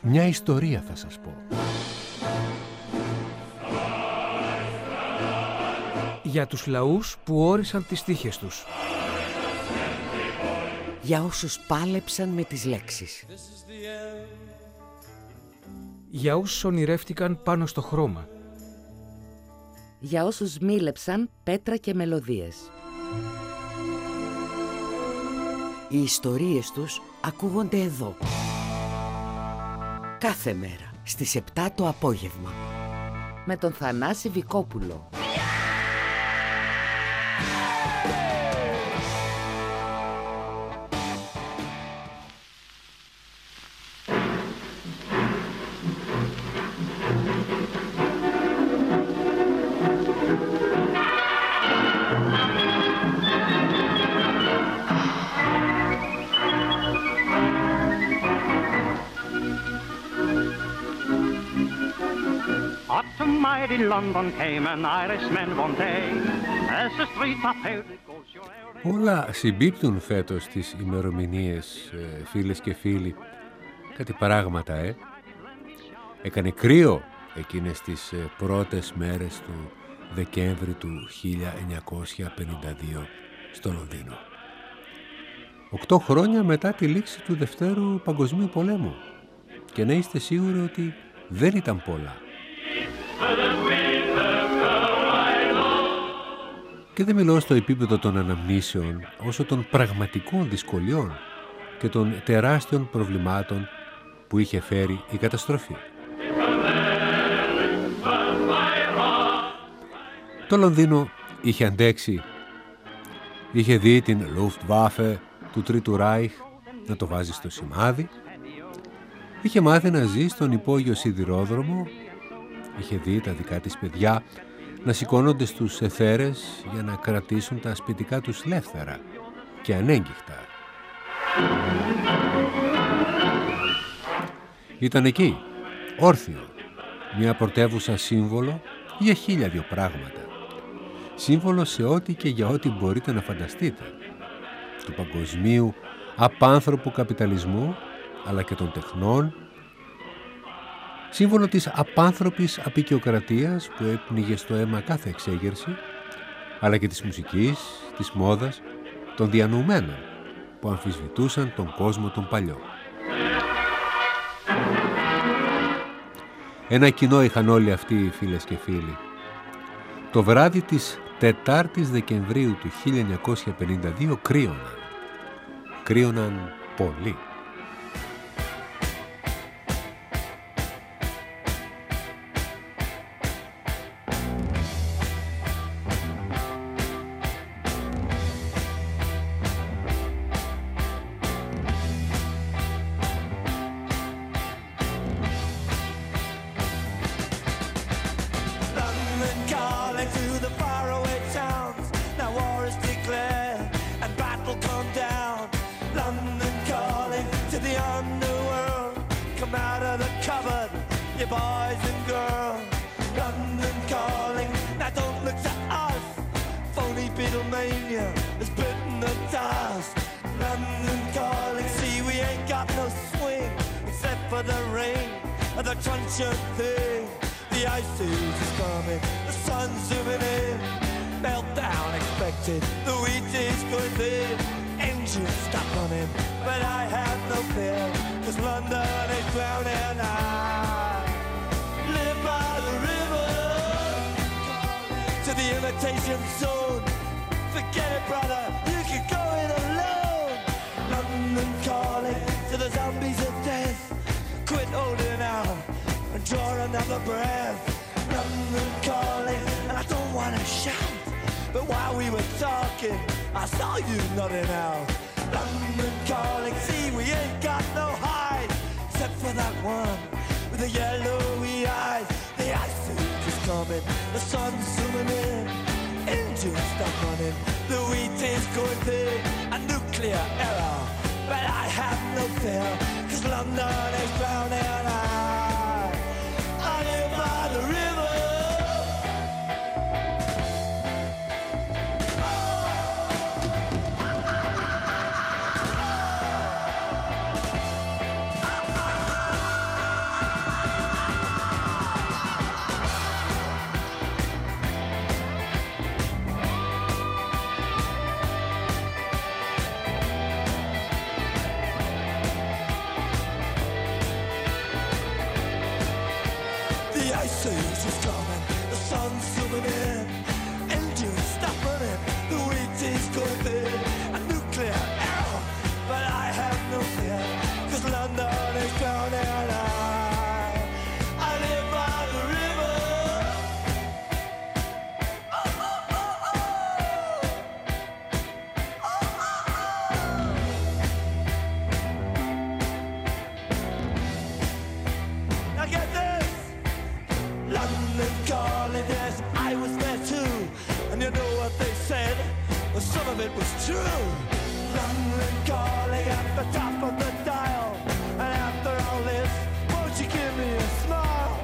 Μια ιστορία θα σας πω. Για τους λαούς που όρισαν τις τύχες τους. Για όσους πάλεψαν με τις λέξεις. Για όσους ονειρεύτηκαν πάνω στο χρώμα. Για όσους μίλεψαν πέτρα και μελωδίες. Οι ιστορίες τους ακούγονται εδώ. Κάθε μέρα στις 7 το απόγευμα. Με τον Θανάση Βικόπουλο. Όλα συμπίπτουν φέτος στις ημερομηνίες, φίλες και φίλοι. Κάτι πράγματα, Έκανε κρύο εκείνες τις πρώτες μέρες του Δεκέμβρη του 1952 στο Λονδίνο. 8 χρόνια μετά τη λήξη του Δευτέρου Παγκοσμίου Πολέμου. Και να είστε σίγουροι ότι δεν ήταν πολλά. Και δεν μιλώ στο επίπεδο των αναμνήσεων, όσο των πραγματικών δυσκολιών και των τεράστιων προβλημάτων που είχε φέρει η καταστροφή. Το Λονδίνο είχε αντέξει. Είχε δει την Luftwaffe του Τρίτου Ράιχ να το βάζει στο σημάδι. Είχε μάθει να ζει στον υπόγειο σιδηρόδρομο. Είχε δει τα δικά της παιδιά να σηκώνονται στους εθέρες για να κρατήσουν τα σπιτικά τους ελεύθερα και ανέγκυχτα. Ήταν εκεί, όρθιο, μια πρωτεύουσα σύμβολο για 1002 πράγματα. Σύμβολο σε ό,τι και για ό,τι μπορείτε να φανταστείτε. Του παγκοσμίου απάνθρωπου καπιταλισμού, αλλά και των τεχνών. Σύμβολο της απάνθρωπης αποικιοκρατίας που έπνιγε στο αίμα κάθε εξέγερση, αλλά και της μουσικής, της μόδας, των διανοουμένων που αμφισβητούσαν τον κόσμο τον παλιό. Ένα κοινό είχαν όλοι αυτοί οι φίλες και φίλοι. Το βράδυ της 4ης Δεκεμβρίου του 1952 κρύωναν. Κρύωναν πολύ. it was true. London calling at the top of the dial, and after all this, won't you give me a smile?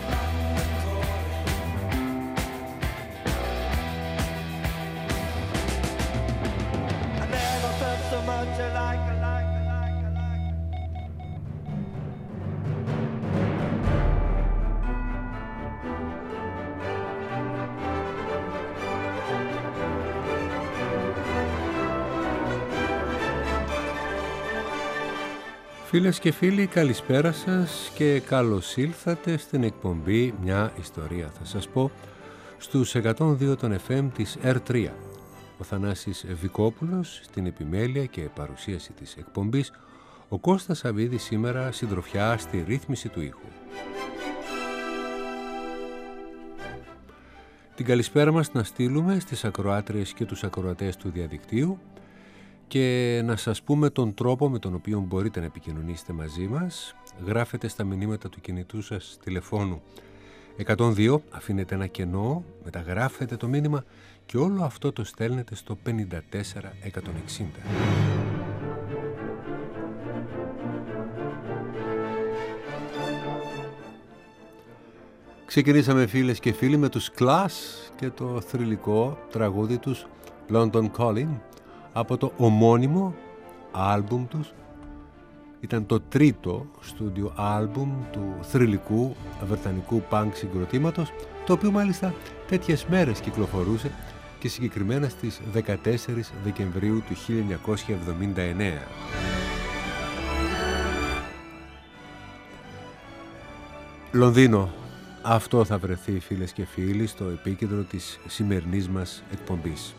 I never felt so much alike. Φίλες και φίλοι, καλησπέρα σας και καλώς ήλθατε στην εκπομπή «Μια ιστορία». Θα σας πω στους 102 των FM της R3. Ο Θανάσης Βικόπουλος στην επιμέλεια και παρουσίαση της εκπομπής, ο Κώστας Σαββίδης σήμερα συντροφιά στη ρύθμιση του ήχου. Την καλησπέρα μας να στείλουμε στις ακροάτριες και τους ακροατές του διαδικτύου και να σας πούμε τον τρόπο με τον οποίο μπορείτε να επικοινωνήσετε μαζί μας. Γράφετε στα μηνύματα του κινητού σας τηλεφώνου 102, αφήνετε ένα κενό, μεταγράφετε το μήνυμα και όλο αυτό το στέλνετε στο 54160. Ξεκινήσαμε, φίλες και φίλοι, με τους Clash και το θρυλικό τραγούδι τους London Calling από το ομώνυμο άλμπουμ τους. Ήταν το τρίτο στούντιο άλμπουμ του θρυλικού βρετανικού punk συγκροτήματος, το οποίο μάλιστα τέτοιες μέρες κυκλοφορούσε και συγκεκριμένα στις 14 Δεκεμβρίου του 1979. Λονδίνο, αυτό θα βρεθεί, φίλες και φίλοι, στο επίκεντρο της σημερινής μας εκπομπής.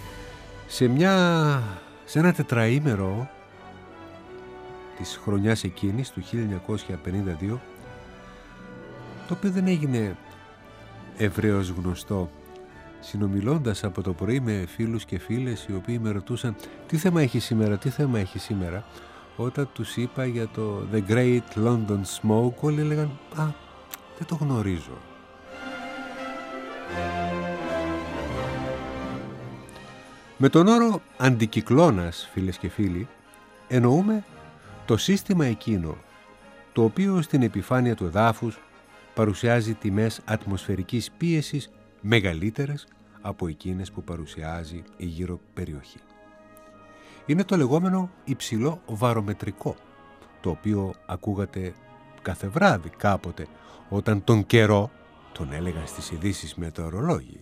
Σε ένα τετραήμερο της χρονιάς εκείνης του 1952, το οποίο δεν έγινε ευρέως γνωστό, συνομιλώντας από το πρωί με φίλους και φίλες οι οποίοι με ρωτούσαν τι θέμα έχει σήμερα, όταν τους είπα για το The Great London Smoke, όλοι έλεγαν δεν το γνωρίζω. Με τον όρο αντικυκλώνας, φίλες και φίλοι, εννοούμε το σύστημα εκείνο το οποίο στην επιφάνεια του εδάφους παρουσιάζει τιμές ατμοσφαιρικής πίεσης μεγαλύτερες από εκείνες που παρουσιάζει η γύρω περιοχή. Είναι το λεγόμενο υψηλό βαρομετρικό, το οποίο ακούγατε κάθε βράδυ κάποτε όταν τον καιρό τον έλεγαν στις ειδήσεις μετεωρολόγοι.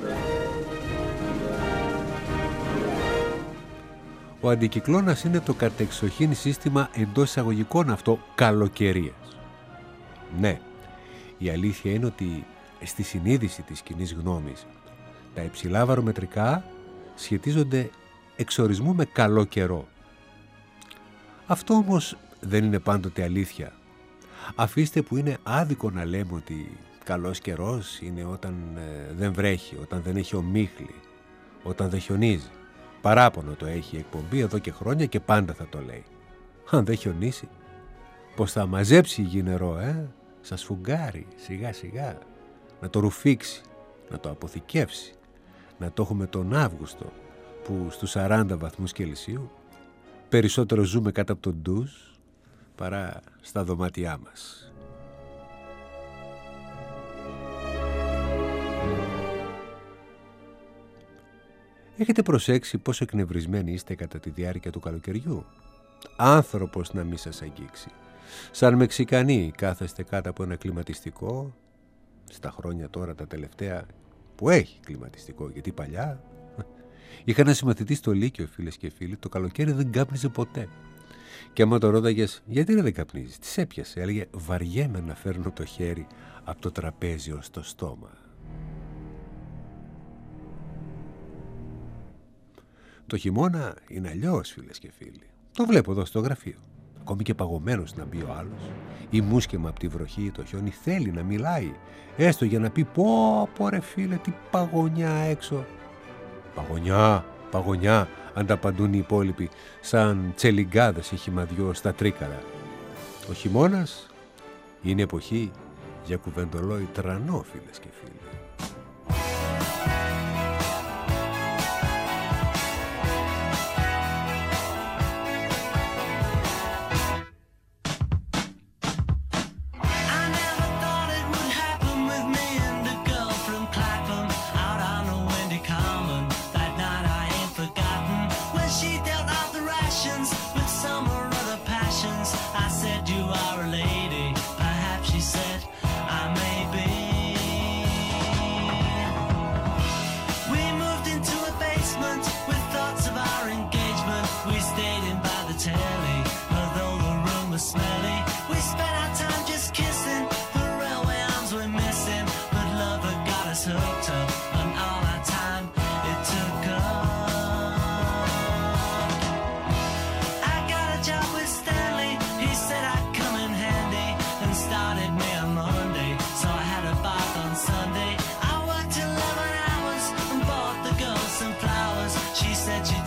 Ο αντικυκλώνας είναι το κατεξοχήν σύστημα εντός εισαγωγικών αυτό καλοκαιρίας. Ναι, η αλήθεια είναι ότι στη συνείδηση της κοινής γνώμης τα υψηλά βαρομετρικά σχετίζονται εξορισμού με καλό καιρό. Αυτό όμως δεν είναι πάντοτε αλήθεια. Αφήστε που είναι άδικο να λέμε ότι καλός καιρός είναι όταν δεν βρέχει, όταν δεν έχει ομίχλη, όταν δεν χιονίζει. Παράπονο το έχει η εκπομπή εδώ και χρόνια και πάντα θα το λέει. Αν δεν χιονίσει, πως θα μαζέψει η γη νερό, θα σφουγγάρει σιγά σιγά, να το ρουφήξει, να το αποθηκεύσει, να το έχουμε τον Αύγουστο που στους 40 βαθμούς Κελσίου περισσότερο ζούμε κάτω από τον ντουζ παρά στα δωμάτια μας. Έχετε προσέξει πόσο εκνευρισμένοι είστε κατά τη διάρκεια του καλοκαιριού? Άνθρωπος να μη σας αγγίξει. Σαν Μεξικανοί κάθεστε κάτω από ένα κλιματιστικό, στα χρόνια τώρα τα τελευταία που έχει κλιματιστικό, γιατί παλιά είχα ένα συμμαθητή στο Λύκειο, φίλες και φίλοι, το καλοκαίρι δεν κάπνιζε ποτέ. Και άμα το ρώταγες γιατί δεν καπνίζεις, τις έπιασε, έλεγε βαριέμαι να φέρνω το χέρι από το τραπέζι ως το στόμα. Το χειμώνα είναι αλλιώς, φίλες και φίλοι. Το βλέπω εδώ στο γραφείο. Ακόμη και παγωμένος να μπει ο άλλος, ή μουσκεμα από τη βροχή ή το χιόνι, θέλει να μιλάει, έστω για να πει πω ρε φίλε, τι παγωνιά έξω. Παγωνιά, ανταπαντούν οι υπόλοιποι σαν τσελιγκάδες ή χυμαδιό στα τρίκαρα. Ο χειμώνας είναι εποχή για κουβεντολόι τρανό, φίλες και φίλοι.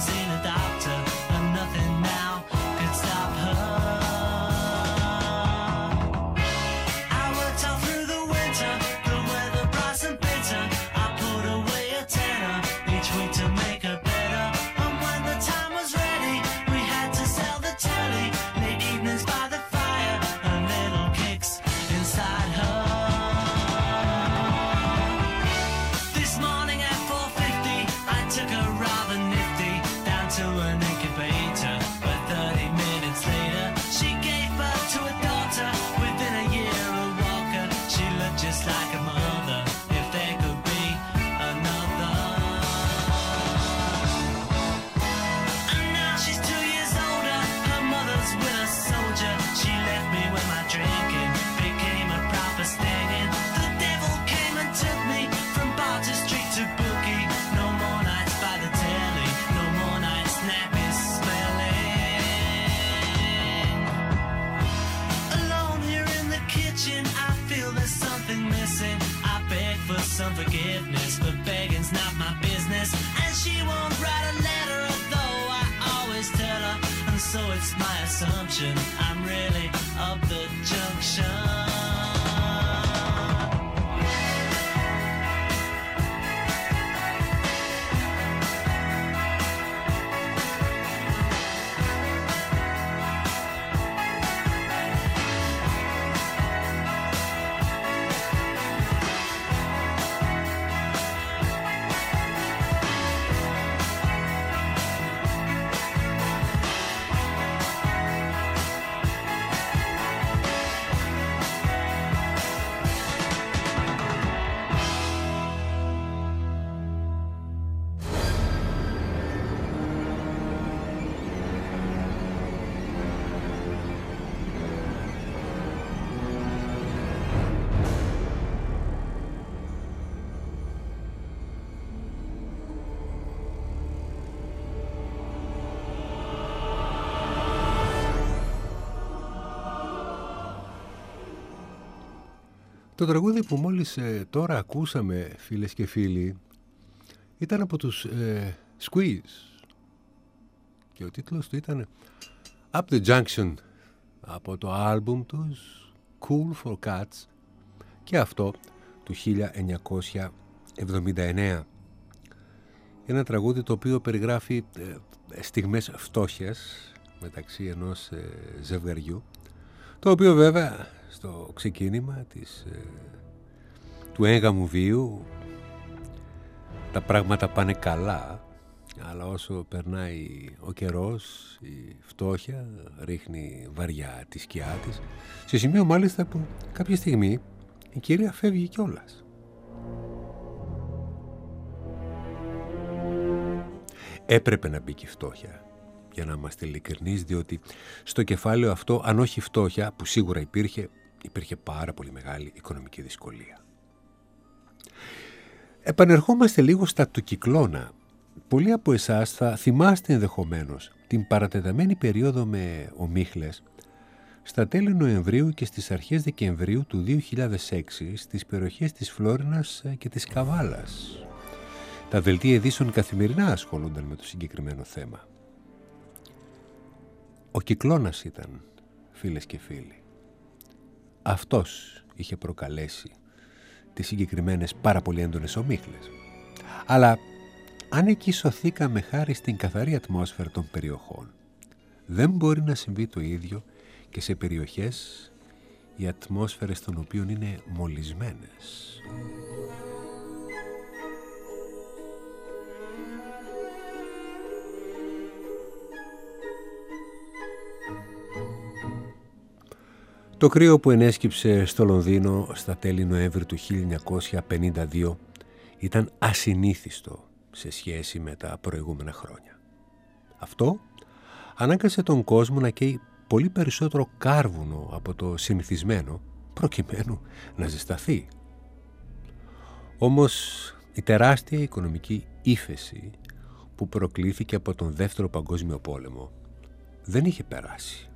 seen a doctor, and nothing now could stop her. I worked all through the winter, the weather bright and bitter. I put away a tenner each week to make her better. And when the time was ready, we had to sell the telly. Late evenings by the fire, and little kicks inside her. This morning at 4:50, I took her rather nifty down to an incubator. But 30 minutes later, she gave birth to a daughter. Within a year, a walker. She looked just like a mother, if there could be another. And now she's 2 years older. Her mother's with a soldier. She left me when my drinking became a proper stinging. The devil came and took me from bar to street to bookie. No more nights by the telly, no more nights nappy smelling. Alone here in the kitchen, I feel there's something missing. I beg for some forgiveness, but begging's not my business. And she won't write a letter, although I always tell her. And so it's my assumption I'm really up the junction. Το τραγούδι που μόλις τώρα ακούσαμε, φίλες και φίλοι, ήταν από τους Squeeze και ο τίτλος του ήταν Up the Junction, από το άλμπουμ τους Cool for Cats, και αυτό του 1979. Ένα τραγούδι το οποίο περιγράφει στιγμές φτώχειας μεταξύ ενός ζευγαριού, το οποίο βέβαια στο ξεκίνημα του έγγαμου βίου τα πράγματα πάνε καλά, αλλά όσο περνάει ο καιρός η φτώχεια ρίχνει βαριά τη σκιά της, σε σημείο μάλιστα που κάποια στιγμή η κυρία φεύγει κιόλας. Έπρεπε να μπει και η φτώχεια, για να είμαστε ειλικρινείς, διότι στο κεφάλαιο αυτό, αν όχι φτώχεια, που σίγουρα υπήρχε πάρα πολύ μεγάλη οικονομική δυσκολία. Επανερχόμαστε λίγο στα του Κυκλώνα. Πολλοί από εσάς θα θυμάστε ενδεχομένως την παρατεταμένη περίοδο με ομίχλες στα τέλη Νοεμβρίου και στις αρχές Δεκεμβρίου του 2006 στις περιοχές της Φλόρινας και της Καβάλας. Τα δελτία ειδήσεων καθημερινά ασχολούνταν με το συγκεκριμένο θέμα. Ο Κυκλώνας ήταν, φίλες και φίλοι. Αυτός είχε προκαλέσει τις συγκεκριμένες πάρα πολύ έντονες ομίχλες. Αλλά αν εκεί σωθήκαμε χάρη στην καθαρή ατμόσφαιρα των περιοχών, δεν μπορεί να συμβεί το ίδιο και σε περιοχές οι ατμόσφαιρες των οποίων είναι μολυσμένες. Το κρύο που ενέσκυψε στο Λονδίνο στα τέλη Νοέμβρη του 1952 ήταν ασυνήθιστο σε σχέση με τα προηγούμενα χρόνια. Αυτό ανάγκασε τον κόσμο να καίει πολύ περισσότερο κάρβουνο από το συνηθισμένο, προκειμένου να ζεσταθεί. Όμως η τεράστια οικονομική ύφεση που προκλήθηκε από τον Δεύτερο Παγκόσμιο Πόλεμο δεν είχε περάσει.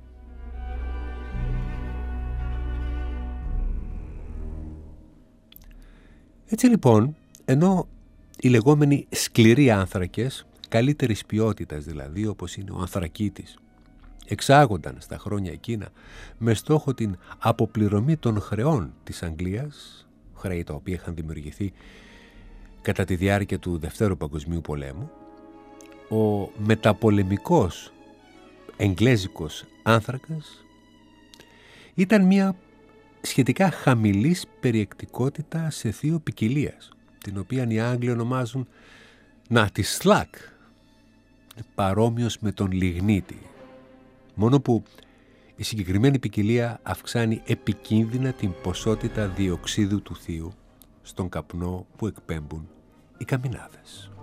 Έτσι λοιπόν, ενώ οι λεγόμενοι σκληροί άνθρακες καλύτερης ποιότητας δηλαδή, όπως είναι ο ανθρακίτης, εξάγονταν στα χρόνια εκείνα με στόχο την αποπληρωμή των χρεών της Αγγλίας, χρέη τα οποία είχαν δημιουργηθεί κατά τη διάρκεια του Δευτέρου Παγκοσμίου Πολέμου, ο μεταπολεμικός εγγλέζικος άνθρακας ήταν μια σχετικά χαμηλής περιεκτικότητα σε θείο ποικιλίας, την οποία οι Άγγλοι ονομάζουν τη slack, παρόμοιος με τον λιγνίτη, μόνο που η συγκεκριμένη ποικιλία αυξάνει επικίνδυνα την ποσότητα διοξίδου του θείου στον καπνό που εκπέμπουν οι καμινάδες.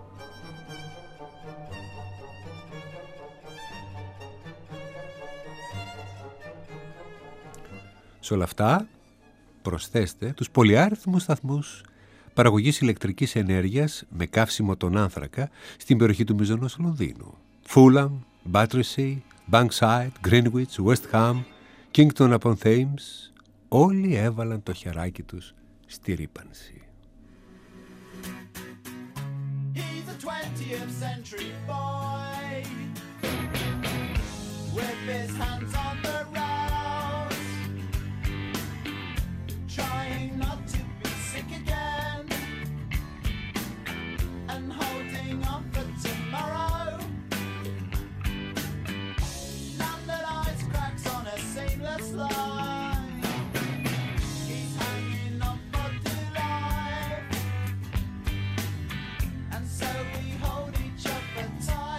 Σε όλα αυτά προσθέστε τους πολυάριθμους σταθμούς παραγωγής ηλεκτρικής ενέργειας με καύσιμο τον άνθρακα στην περιοχή του Μίζωνος Λονδίνου. Fulham, Battersea, Bankside, Greenwich, West Ham, Kingston upon Thames, όλοι έβαλαν το χεράκι τους στη ρύπανση. He's a 20th century boy with his hands on the rails, trying not to be sick again and holding on for tomorrow. London ice cracks on a seamless line. He's hanging on for dear life, and so we hold each other tight.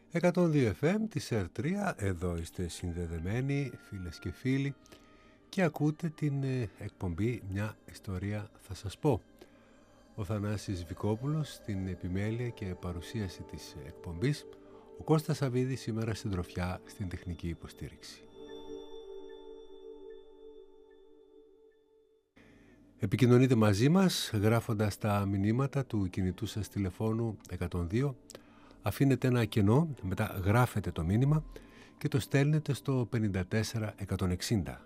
102 FM της R3, εδώ είστε συνδεδεμένοι φίλες και φίλοι και ακούτε την εκπομπή «Μια ιστορία θα σας πω». Ο Θανάσης Βικόπουλος στην επιμέλεια και παρουσίαση της εκπομπής, ο Κώστας Σαββίδης σήμερα συντροφιά στην τεχνική υποστήριξη. Επικοινωνείτε μαζί μας γράφοντας τα μηνύματα του κινητού σας τηλεφώνου 102. Αφήνετε ένα κενό, μετά γράφετε το μήνυμα και το στέλνετε στο 54160.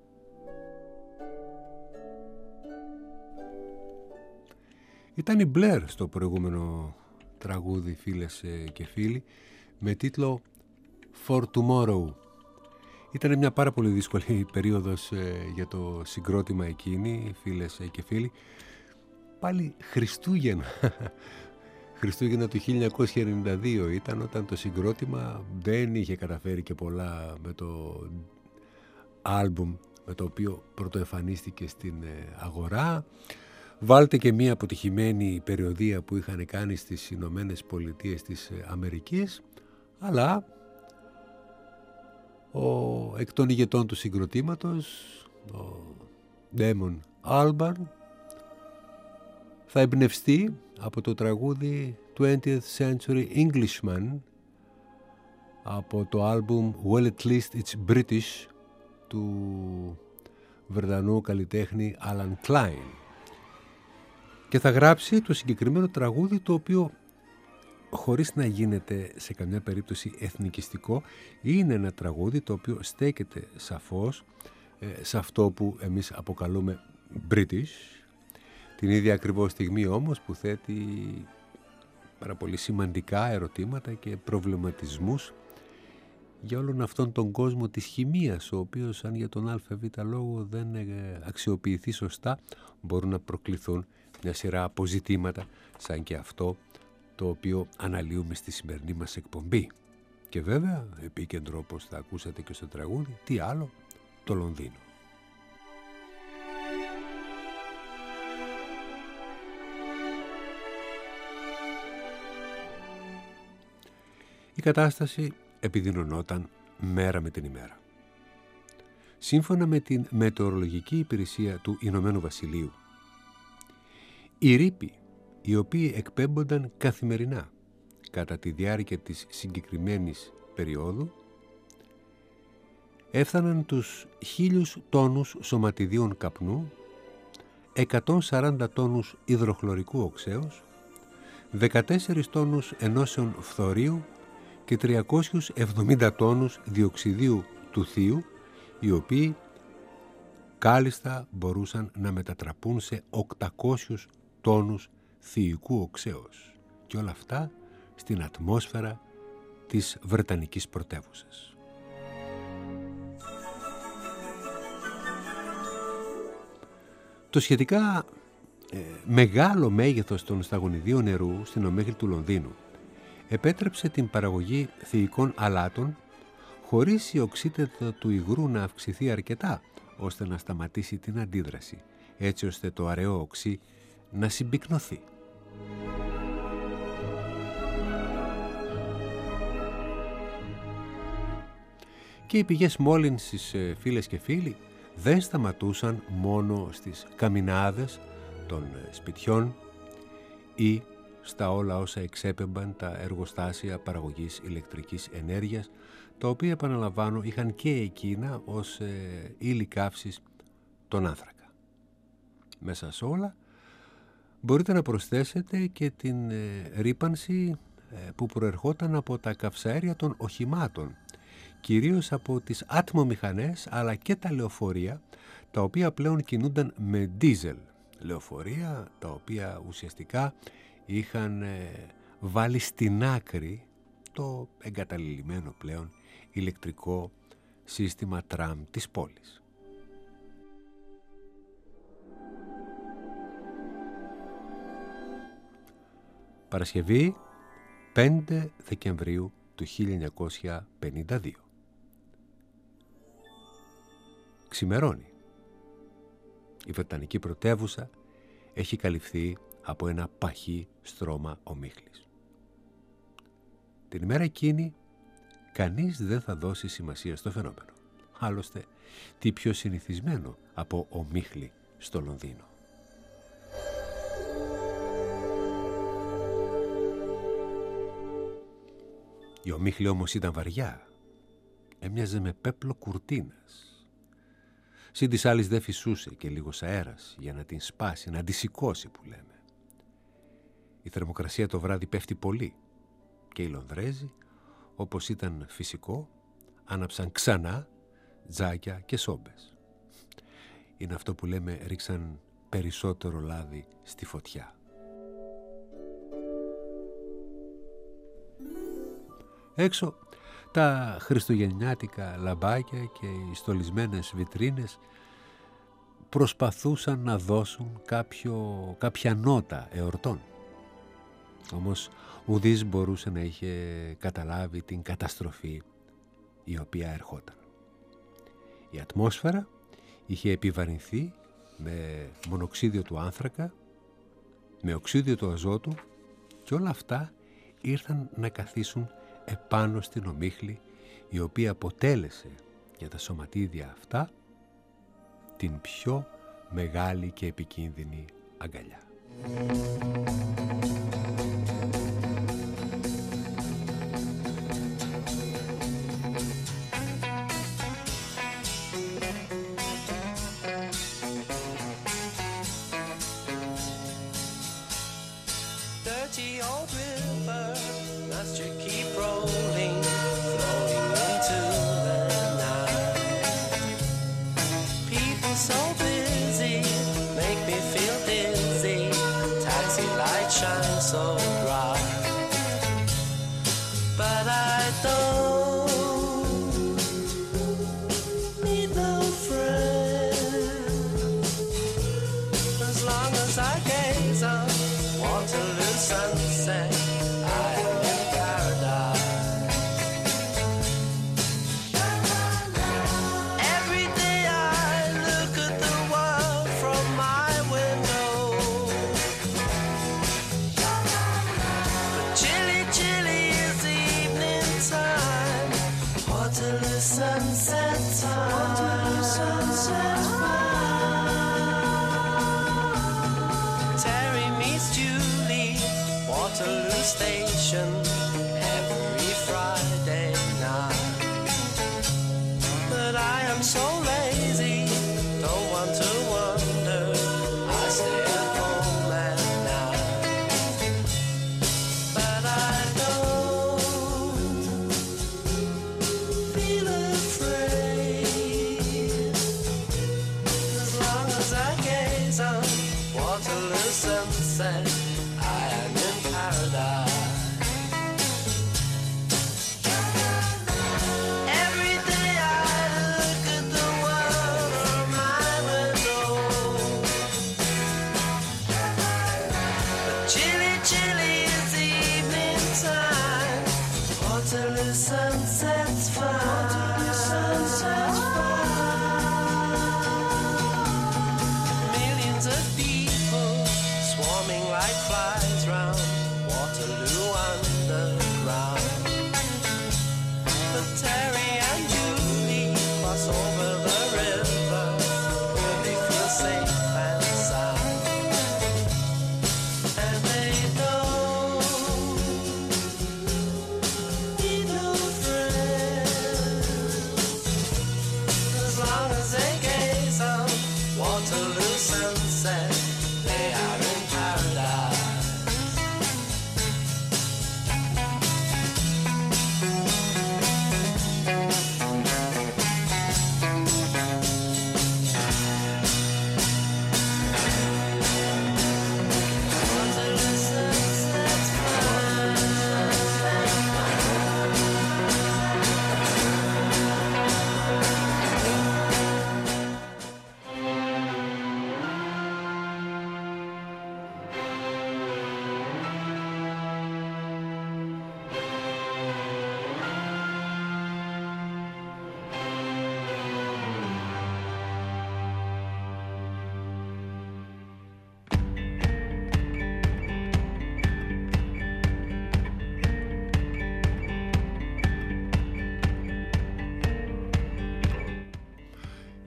Ήταν η Blair στο προηγούμενο τραγούδι, φίλες και φίλοι, με τίτλο For Tomorrow. Ήταν μια πάρα πολύ δύσκολη περίοδος για το συγκρότημα εκείνη, φίλες και φίλοι. Πάλι Χριστούγεννα. Χριστούγεννα του 1992 ήταν, όταν το συγκρότημα δεν είχε καταφέρει και πολλά με το άλμπουμ με το οποίο πρωτοεμφανίστηκε στην αγορά. Βάλτε και μια αποτυχημένη περιοδεία που είχαν κάνει στις Ηνωμένες Πολιτείες της Αμερικής, αλλά εκ των ηγετών του συγκροτήματος, ο Damon Albarn, θα εμπνευστεί από το τραγούδι 20th Century Englishman από το άλμπουμ Well At Least It's British του Βρετανού καλλιτέχνη Alan Klein, και θα γράψει το συγκεκριμένο τραγούδι, το οποίο, χωρίς να γίνεται σε καμιά περίπτωση εθνικιστικό, είναι ένα τραγούδι το οποίο στέκεται σαφώς σε αυτό που εμείς αποκαλούμε British, την ίδια ακριβώς στιγμή όμως που θέτει πάρα πολύ σημαντικά ερωτήματα και προβληματισμούς για όλον αυτόν τον κόσμο της χημείας, ο οποίος, αν για τον ΑΒ λόγο δεν αξιοποιηθεί σωστά, μπορούν να προκληθούν μια σειρά αποζητήματα σαν και αυτό το οποίο αναλύουμε στη σημερινή μας εκπομπή. Και βέβαια, επίκεντρο, όπως θα ακούσατε και στο τραγούδι, τι άλλο, το Λονδίνο. Η κατάσταση επιδεινωνόταν μέρα με την ημέρα. Σύμφωνα με την μετεωρολογική υπηρεσία του Ηνωμένου Βασιλείου, οι ρήποι, οι οποίοι εκπέμπονταν καθημερινά κατά τη διάρκεια της συγκεκριμένης περίοδου, έφταναν τους 1.000 τόνους σωματιδίων καπνού, 140 τόνους υδροχλωρικού οξέως, 14 τόνους ενώσεων φθορείου και 370 τόνους διοξιδίου του θείου, οι οποίοι κάλλιστα μπορούσαν να μετατραπούν σε 800 τόνους θηϊκού οξέως, και όλα αυτά στην ατμόσφαιρα της Βρετανικής πρωτεύουσας. Το σχετικά μεγάλο μέγεθος των σταγονιδίων νερού στην ομίχλη του Λονδίνου επέτρεψε την παραγωγή θηϊκών αλάτων χωρίς η οξύτητα του υγρού να αυξηθεί αρκετά ώστε να σταματήσει την αντίδραση, έτσι ώστε το αραιό οξύ να συμπυκνωθεί. Και οι πηγές μόλυνσης, φίλες και φίλοι, δεν σταματούσαν μόνο στις καμινάδες των σπιτιών ή στα όλα όσα εξέπεμπαν τα εργοστάσια παραγωγής ηλεκτρικής ενέργειας, τα οποία, επαναλαμβάνω, είχαν και εκείνα ως ύλη καύσης τον άνθρακα. Μέσα σε όλα μπορείτε να προσθέσετε και την ρύπανση που προερχόταν από τα καυσαέρια των οχημάτων, κυρίως από τις άτμομηχανές αλλά και τα λεωφορεία, τα οποία πλέον κινούνταν με ντίζελ. Λεωφορεία τα οποία ουσιαστικά είχαν βάλει στην άκρη το εγκαταλειμμένο πλέον ηλεκτρικό σύστημα τραμ της πόλης. Παρασκευή 5 Δεκεμβρίου του 1952. Ξημερώνει. Η Βρετανική πρωτεύουσα έχει καλυφθεί από ένα παχύ στρώμα ομίχλης. Την ημέρα εκείνη κανείς δεν θα δώσει σημασία στο φαινόμενο. Άλλωστε, τι πιο συνηθισμένο από ομίχλη στο Λονδίνο. Η ομίχλη όμως ήταν βαριά. Έμοιαζε με πέπλο κουρτίνας. Συν της άλλης δεν φυσούσε και λίγος αέρας για να την σπάσει, να τη σηκώσει που λέμε. Η θερμοκρασία το βράδυ πέφτει πολύ και οι Λονδρέζοι, όπως ήταν φυσικό, άναψαν ξανά τζάκια και σόμπες. Είναι αυτό που λέμε ρίξαν περισσότερο λάδι στη φωτιά. Έξω τα χριστουγεννιάτικα λαμπάκια και οι στολισμένες βιτρίνες προσπαθούσαν να δώσουν κάποια νότα εορτών. Όμως ουδής μπορούσε να είχε καταλάβει την καταστροφή η οποία ερχόταν. Η ατμόσφαιρα είχε επιβαρυνθεί με μονοξίδιο του άνθρακα, με οξύδιο του αζότου και όλα αυτά ήρθαν να καθίσουν επάνω στην ομίχλη, η οποία αποτέλεσε για τα σωματίδια αυτά την πιο μεγάλη και επικίνδυνη αγκαλιά. So busy, make me feel dizzy. Taxi lights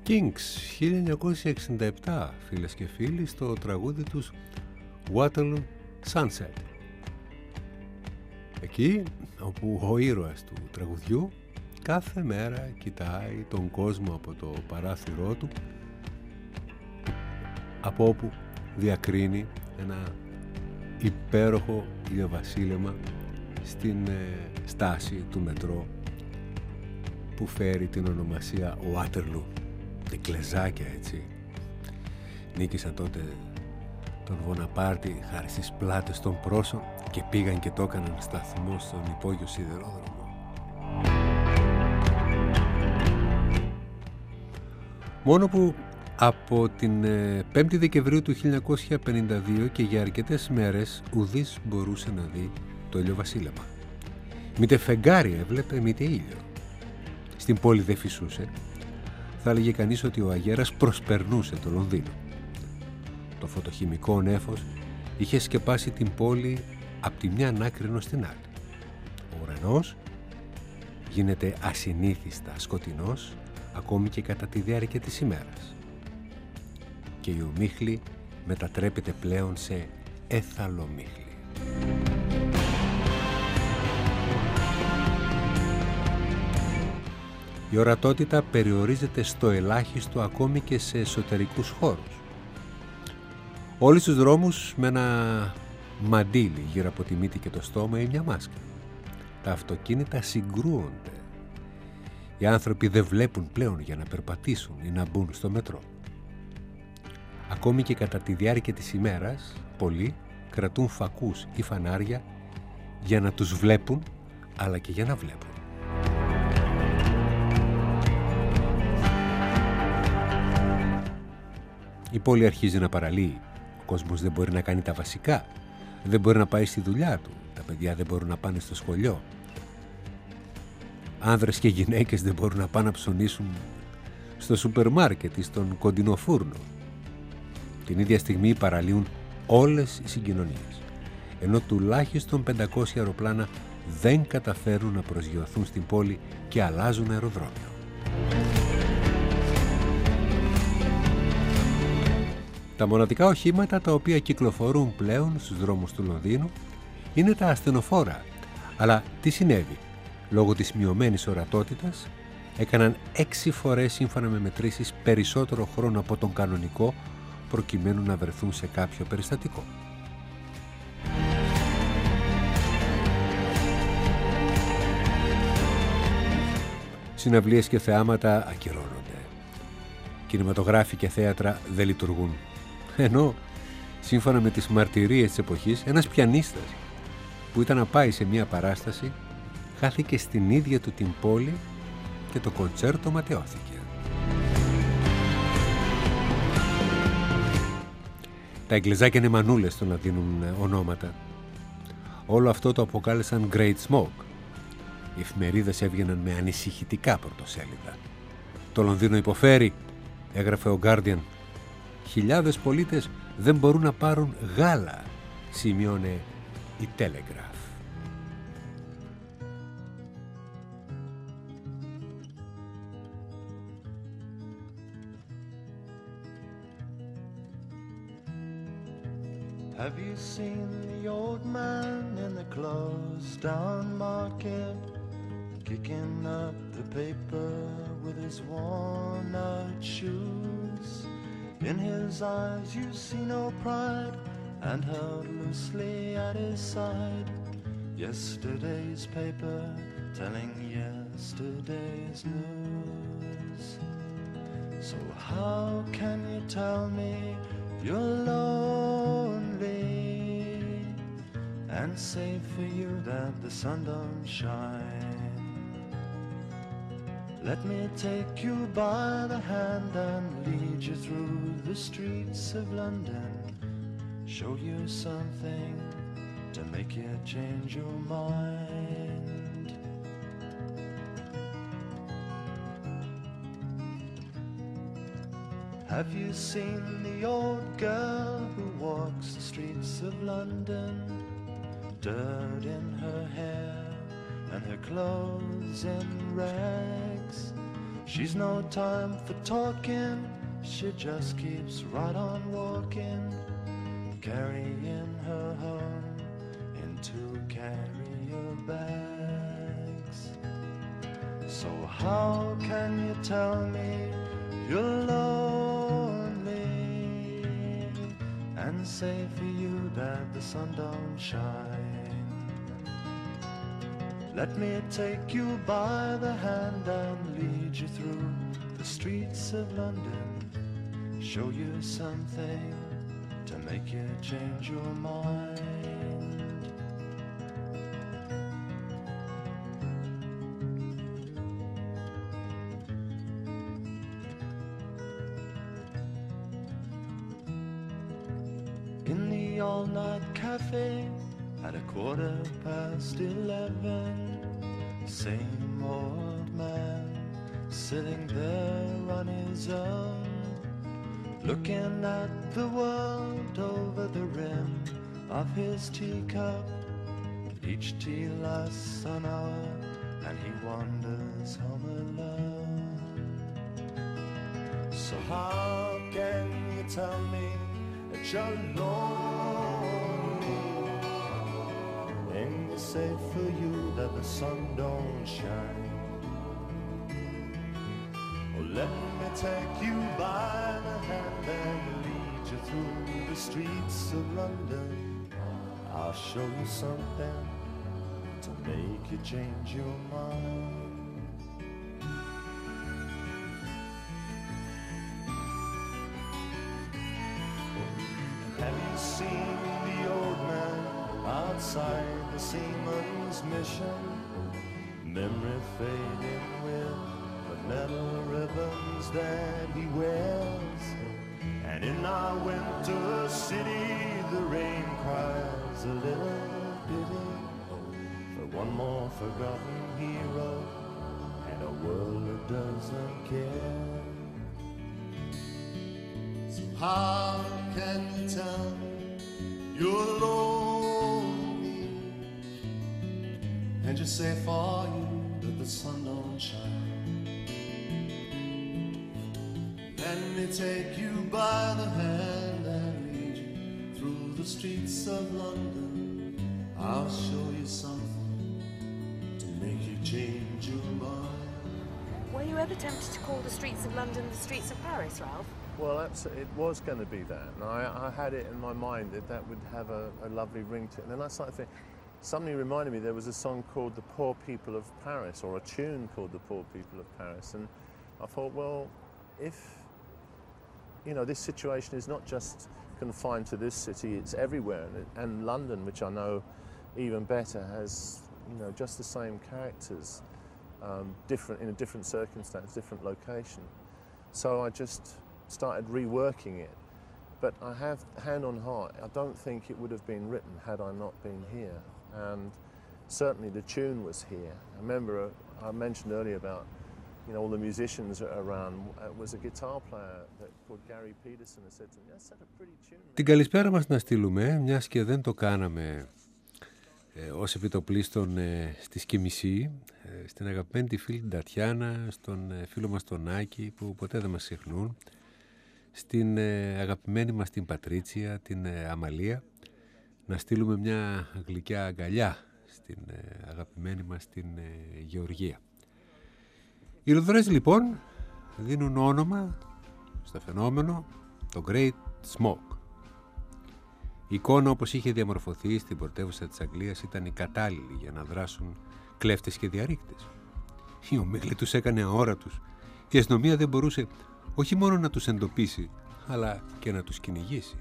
Kings 1967, φίλες και φίλοι, στο τραγούδι τους Waterloo Sunset. Εκεί όπου ο ήρωας του τραγουδιού κάθε μέρα κοιτάει τον κόσμο από το παράθυρό του, από όπου διακρίνει ένα υπέροχο ηλιοβασίλεμα στην στάση του μετρό που φέρει την ονομασία Waterloo. Εγκλεζάκια, έτσι, νίκησαν τότε τον Βοναπάρτη χάρη στις πλάτες των Πρόσων και πήγαν και το έκαναν σταθμό στον υπόγειο σιδηρόδρομο. Μόνο που από την 5η Δεκεμβρίου του 1952 και για αρκετές μέρες ουδής μπορούσε να δει το ηλιοβασίλεμα. Μήτε φεγγάρι έβλεπε, μήτε ήλιο. Στην πόλη δεν φυσούσε. Θα έλεγε κανείς ότι ο αγέρας προσπερνούσε το Λονδίνο. Το φωτοχημικό νέφος είχε σκεπάσει την πόλη από τη μια άκρη ως την άλλη. Ο ουρανός γίνεται ασυνήθιστα σκοτεινός ακόμη και κατά τη διάρκεια της ημέρας. Και η ομίχλη μετατρέπεται πλέον σε εθαλομίχλη. Η ορατότητα περιορίζεται στο ελάχιστο ακόμη και σε εσωτερικούς χώρους. Όλοι στους δρόμους με ένα μαντίλι γύρω από τη μύτη και το στόμα ή μια μάσκα. Τα αυτοκίνητα συγκρούονται. Οι άνθρωποι δεν βλέπουν πλέον για να περπατήσουν ή να μπουν στο μετρό. Ακόμη και κατά τη διάρκεια της ημέρας, πολλοί κρατούν φακούς ή φανάρια για να τους βλέπουν, αλλά και για να βλέπουν. Η πόλη αρχίζει να παραλύει. Ο κόσμος δεν μπορεί να κάνει τα βασικά. Δεν μπορεί να πάει στη δουλειά του. Τα παιδιά δεν μπορούν να πάνε στο σχολείο. Άνδρες και γυναίκες δεν μπορούν να πάνε να ψωνίσουν στο σούπερ μάρκετ ή στον κοντινό φούρνο. Την ίδια στιγμή παραλύουν όλες οι συγκοινωνίες. Ενώ τουλάχιστον 500 αεροπλάνα δεν καταφέρουν να προσγειωθούν στην πόλη και αλλάζουν αεροδρόμιο. Τα μοναδικά οχήματα τα οποία κυκλοφορούν πλέον στους δρόμους του Λονδίνου είναι τα ασθενοφόρα. Αλλά τι συνέβη? Λόγω της μειωμένης ορατότητας έκαναν 6 φορές σύμφωνα με μετρήσεις περισσότερο χρόνο από τον κανονικό προκειμένου να βρεθούν σε κάποιο περιστατικό. Συναυλίες και θεάματα ακυρώνονται. Κινηματογράφοι και θέατρα δεν λειτουργούν. Ενώ, σύμφωνα με τις μαρτυρίες της εποχής, ένας πιανίστας που ήταν να πάει σε μια παράσταση χάθηκε στην ίδια του την πόλη και το κοντσέρτο ματαιώθηκε. Τα εγκλεζάκια είναι μανούλες στο να δίνουν ονόματα. Όλο αυτό το αποκάλεσαν Great Smoke. Οι εφημερίδες έβγαιναν με ανησυχητικά πρωτοσέλιδα. Το Λονδίνο υποφέρει, έγραφε ο Guardian. Χιλιάδες πολίτες δεν μπορούν να πάρουν γάλα, σημειώνε η Telegraph. Have you seen the old man in the closed down market, kicking up the paper with his worn out shoes? In his eyes you see no pride, and held loosely at his side, yesterday's paper telling yesterday's news. So how can you tell me you're lonely and say for you that the sun don't shine? Let me take you by the hand and lead you through the streets of London, show you something to make you change your mind. Have you seen the old girl who walks the streets of London, dirt in her hair and her clothes in rags, She's no time for talking, she just keeps right on walking, carrying her home in 2 carrier bags. So how can you tell me you're lonely and say for you that the sun don't shine? Let me take you by the hand and lead you through the streets of London, show you something to make you change your mind. In the all-night cafe at 11:15, same old man sitting there on his own, looking at the world over the rim of his teacup. Each tea lasts an hour and he wanders home alone. So how can you tell me that you're lonely and you say for you that the sun don't shine? Oh, let me take you by the hand and lead you through the streets of London. I'll show you something to make you change your mind. Have you seen the old man outside the seaman's mission? Memory fading with the metal ribbons that he wears. And in our winter city the rain cries a little pity for one more forgotten hero and a world that doesn't care. So how can you tell me you're lonely and just say for you that the sun don't shine? Let me take you by the hand and lead you through the streets of London. I'll show you something to make you change your mind. Were you ever tempted to call the streets of London the streets of Paris, Ralph? Well, it was going to be that. And I had it in my mind that would have a lovely ring to it. And then I started thinking, somebody reminded me there was a song called The Poor People of Paris, or a tune called The Poor People of Paris. And I thought, well, if, you know, this situation is not just confined to this city, it's everywhere. And London, which I know even better, has, you know, just the same characters, different in a different circumstance, different location. So I just started reworking it. But I have, hand on heart, I don't think it would have been written had I not been here. And certainly the tune was here. I remember I mentioned earlier about, you know, all the musicians around. It was a guitar player called Gary Peterson who said to me, "That's a pretty tune." Την καλησπέρα μας να στείλουμε, μιας και δεν το κάναμε ως επιτοπλίστων στη Σκημισή, στην αγαπημένη τη φίλη την Τατιάνα, στον φίλο μας τον Άκη που ποτέ δεν μας ξεχνούν, στην αγαπημένη μας την Πατρίτσια, την Αμαλία, να στείλουμε μια γλυκιά αγκαλιά στην αγαπημένη μας την Γεωργία. Οι Ροδρές λοιπόν δίνουν όνομα στο φαινόμενο το Great Smoke. Η εικόνα όπως είχε διαμορφωθεί στην πρωτεύουσα της Αγγλίας ήταν η κατάλληλη για να δράσουν κλέφτες και διαρρήκτες. Η ομίλη τους έκανε αόρατους και η αστυνομία δεν μπορούσε όχι μόνο να τους εντοπίσει, αλλά και να τους κυνηγήσει.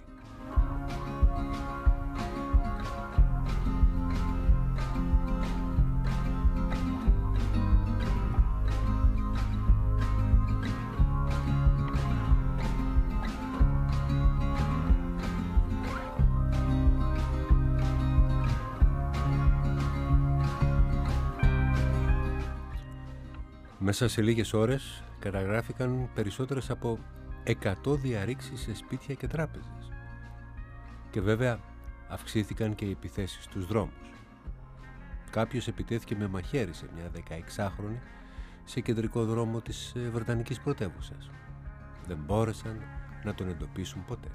Μέσα σε λίγες ώρες καταγράφηκαν περισσότερες από 100 διαρρήξεις σε σπίτια και τράπεζες. Και βέβαια αυξήθηκαν και οι επιθέσεις στους δρόμους. Κάποιος επιτέθηκε με μαχαίρι σε μια 16χρονη σε κεντρικό δρόμο της βρετανικής πρωτεύουσας. Δεν μπόρεσαν να τον εντοπίσουν ποτέ.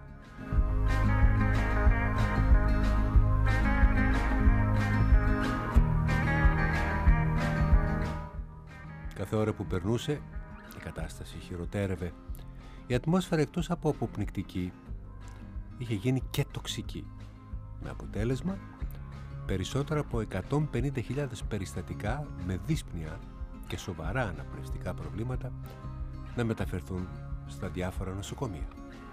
Κάθε ώρα που περνούσε, η κατάσταση χειροτέρευε. Η ατμόσφαιρα, εκτός από αποπνικτική, είχε γίνει και τοξική. Με αποτέλεσμα, περισσότερα από 150.000 περιστατικά με δύσπνοια και σοβαρά αναπνευστικά προβλήματα να μεταφερθούν στα διάφορα νοσοκομεία.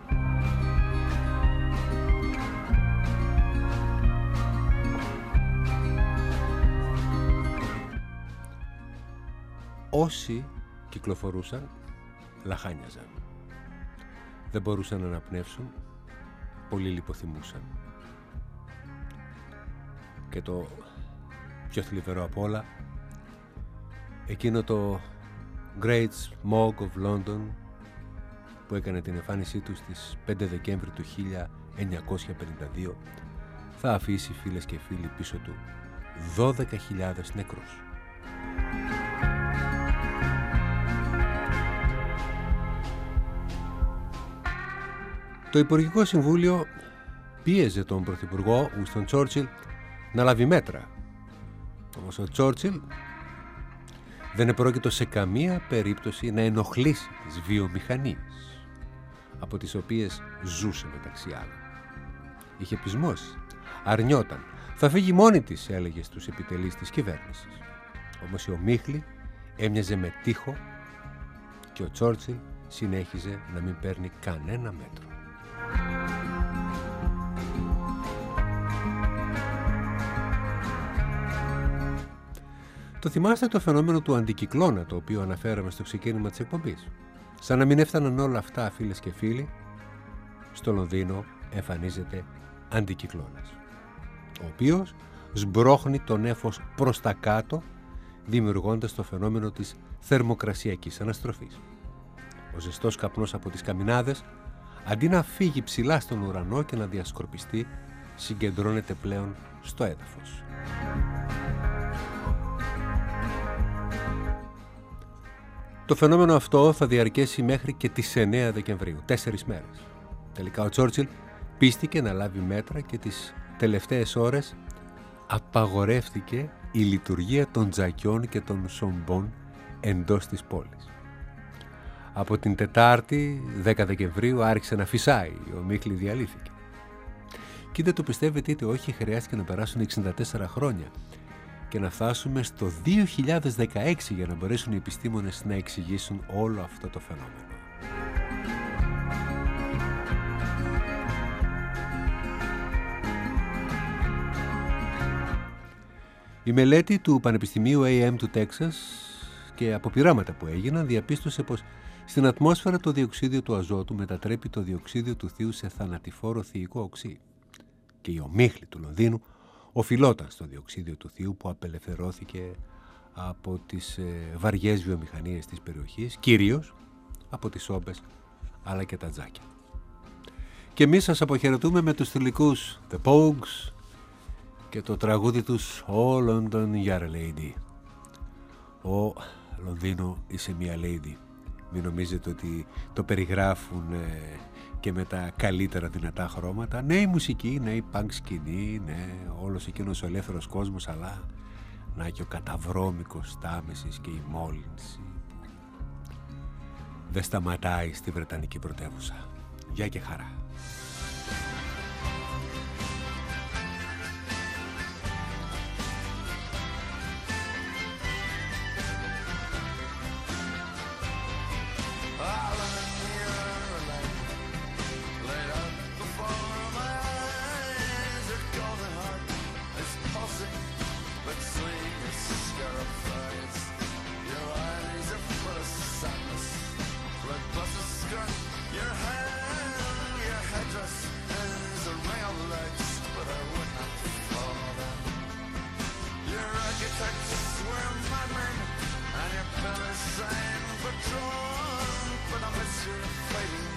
Όσοι κυκλοφορούσαν λαχάνιαζαν. Δεν μπορούσαν να αναπνεύσουν, πολλοί λιποθυμούσαν. Και το πιο θλιβερό απ' όλα, εκείνο το Great Smog of London που έκανε την εμφάνισή του στις 5 Δεκέμβρη του 1952 θα αφήσει, φίλες και φίλοι, πίσω του 12.000 νεκρούς. Το Υπουργικό Συμβούλιο πίεζε τον Πρωθυπουργό Winston Churchill να λάβει μέτρα. Όμως ο Churchill δεν επρόκειτο σε καμία περίπτωση να ενοχλήσει τις βιομηχανίες, από τις οποίες ζούσε μεταξύ άλλων. Είχε πεισμώσει, αρνιόταν, θα φύγει μόνη της, έλεγε στους επιτελείς της κυβέρνησης. Όμως η ομίχλη έμοιαζε με τείχο και ο Churchill συνέχιζε να μην παίρνει κανένα μέτρο. Το θυμάστε το φαινόμενο του αντικυκλώνα, το οποίο αναφέραμε στο ξεκίνημα της εκπομπής? Σαν να μην έφταναν όλα αυτά, φίλες και φίλοι, στο Λονδίνο εμφανίζεται αντικυκλώνας, ο οποίος σμπρώχνει τον νέφος προς τα κάτω, δημιουργώντας το φαινόμενο της θερμοκρασιακής αναστροφής. Ο ζεστός καπνός από τις καμινάδες, αντί να φύγει ψηλά στον ουρανό και να διασκορπιστεί, συγκεντρώνεται πλέον στο έδαφος. Το φαινόμενο αυτό θα διαρκέσει μέχρι και τις 9 Δεκεμβρίου, 4 μέρες. Τελικά ο Τσόρτσιλ πίστηκε να λάβει μέτρα και τις τελευταίες ώρες απαγορεύτηκε η λειτουργία των τζακιών και των σομπών εντός της πόλης. Από την Τετάρτη, 10 Δεκεμβρίου, άρχισε να φυσάει, η ομίχλη διαλύθηκε. Και είτε το πιστεύετε είτε όχι, χρειάστηκε να περάσουν 64 χρόνια και να φτάσουμε στο 2016 για να μπορέσουν οι επιστήμονες να εξηγήσουν όλο αυτό το φαινόμενο. Η μελέτη του Πανεπιστημίου AM του Τέξας και από πειράματα που έγιναν διαπίστωσε πως στην ατμόσφαιρα το διοξείδιο του αζότου μετατρέπει το διοξείδιο του θείου σε θανατηφόρο θηϊκό οξύ και η ομίχλη του Λονδίνου οφειλόταν στο διοξείδιο του θείου που απελευθερώθηκε από τις βαριές βιομηχανίες της περιοχής, κυρίως από τις σόμπες αλλά και τα τζάκια. Και εμείς σας αποχαιρετούμε με τους θηλυκούς The Pogues και το τραγούδι τους «Oh London, you're a lady». «Ω Λονδίνο, είσαι μια lady». Μην νομίζετε ότι το περιγράφουν και με τα καλύτερα δυνατά χρώματα. Ναι, η μουσική, ναι, η punk σκηνή, ναι, όλος εκείνος ο ελεύθερος κόσμος, αλλά να και ο καταβρώμικος τάμεσης και η μόλυνση που δεν σταματάει στη Βρετανική πρωτεύουσα. Γεια και χαρά. But I miss you fighting